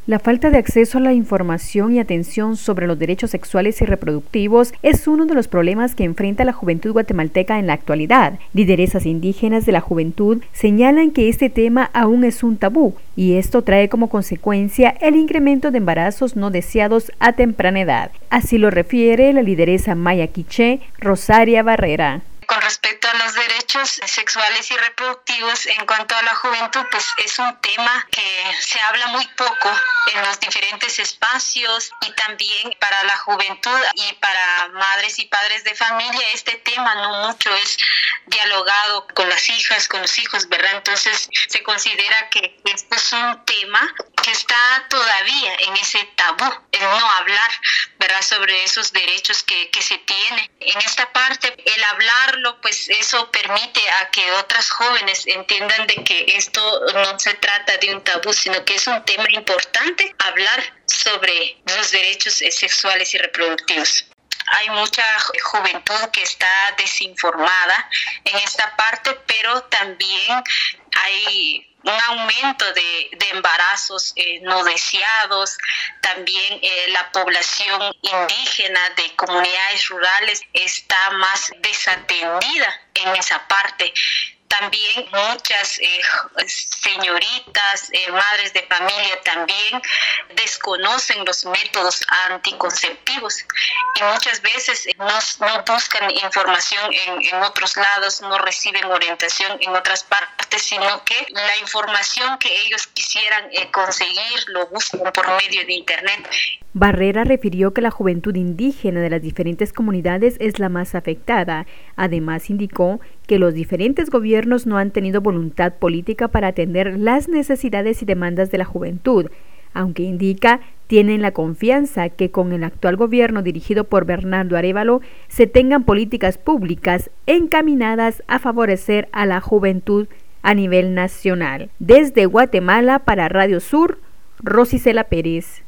La falta de acceso a la información y atención sobre los derechos sexuales y reproductivos es uno de los problemas que enfrenta la juventud guatemalteca en la actualidad. Lideresas indígenas de la juventud señalan que este tema aún es un tabú y esto trae como consecuencia el incremento de embarazos no deseados a temprana edad. Así lo refiere la lideresa maya quiché, Rosaria Barrera. Con respecto a los derechos sexuales y reproductivos en cuanto a la juventud, pues es un tema que se habla muy poco en los diferentes espacios y también para la juventud y para madres y padres de familia este tema no mucho es dialogado con las hijas, con los hijos, ¿verdad? Entonces se considera que este es un tema que está todavía en ese tabú, en no hablar, ¿verdad? Sobre esos derechos que se tiene. En esta parte, el hablarlo, pues eso permite a que otras jóvenes entiendan de que esto no se trata de un tabú, sino que es un tema importante hablar sobre los derechos sexuales y reproductivos. Hay mucha juventud que está desinformada en esta parte, pero también hay un aumento de embarazos no deseados. También la población indígena de comunidades rurales está más desatendida en esa parte. También muchas señoritas, madres de familia también desconocen los métodos anticonceptivos y muchas veces no buscan información en otros lados, no reciben orientación en otras partes, sino que la información que ellos quisieran conseguir lo buscan por medio de internet. Barrera refirió que la juventud indígena de las diferentes comunidades es la más afectada. Además, indicó que los diferentes gobiernos no han tenido voluntad política para atender las necesidades y demandas de la juventud, aunque indica tienen la confianza que con el actual gobierno dirigido por Bernardo Arévalo se tengan políticas públicas encaminadas a favorecer a la juventud a nivel nacional. Desde Guatemala para Radio Sur, Rosicela Pérez.